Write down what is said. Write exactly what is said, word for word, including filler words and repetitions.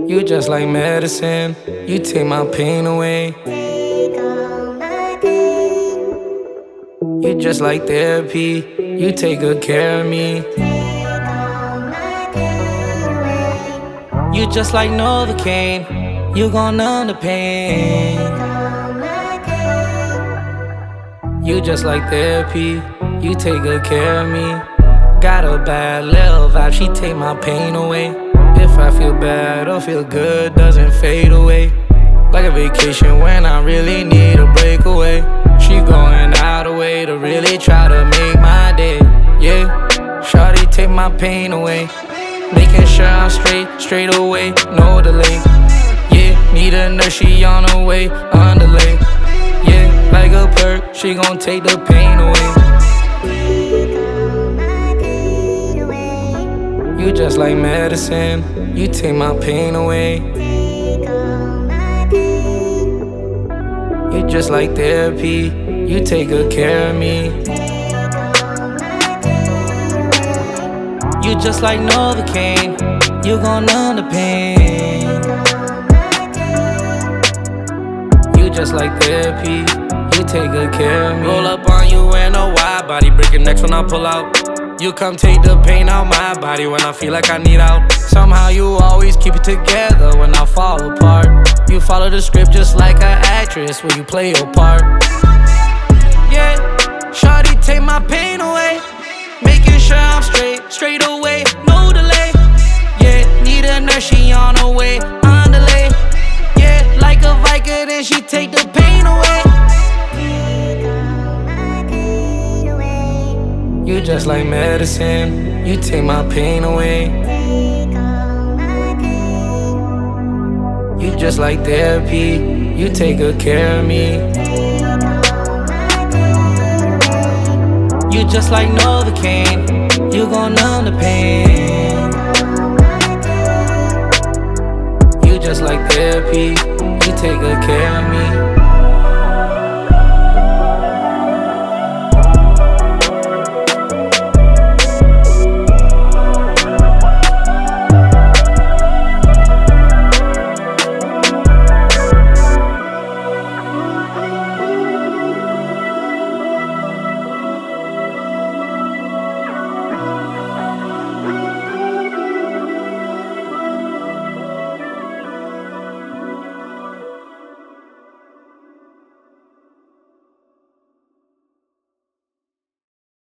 You just like medicine, you take my pain away. You just like therapy, you take good care of me. You just like Novocaine, you gon' numb the pain. You just like therapy, you take good care of me. Got a bad little vibe, she take my pain away. If I feel bad or feel good, doesn't fade away. Like a vacation when I really need a breakaway. She going out of way to really try to make my day. Yeah, shawty take my pain away. Making sure I'm straight, straight away, no delay. Yeah, need a nurse, she on her way, underlay. Yeah, like a perk, she gon' take the pain away. You just like medicine, you take my pain away. You just like therapy, you take good care of me. You just like Novocaine, you gon' numb the pain. You just like therapy, you take good care of me. Roll up on you in a wide body, breaking necks when I pull out. You come take the pain out my body when I feel like I need out. Somehow you always keep it together when I fall apart. You follow the script just like an actress when you play your part. Yeah, shawty take my pain away. Making sure I'm straight, straight away, no delay. Yeah, need a nurse, she on her way, underlay. Yeah, like a Viking, then she take the pain away. You just like medicine, you take my pain away. You just like therapy, you take good care of me. You just like Novocaine, you gon' numb the pain. You just like therapy, you take good care of me.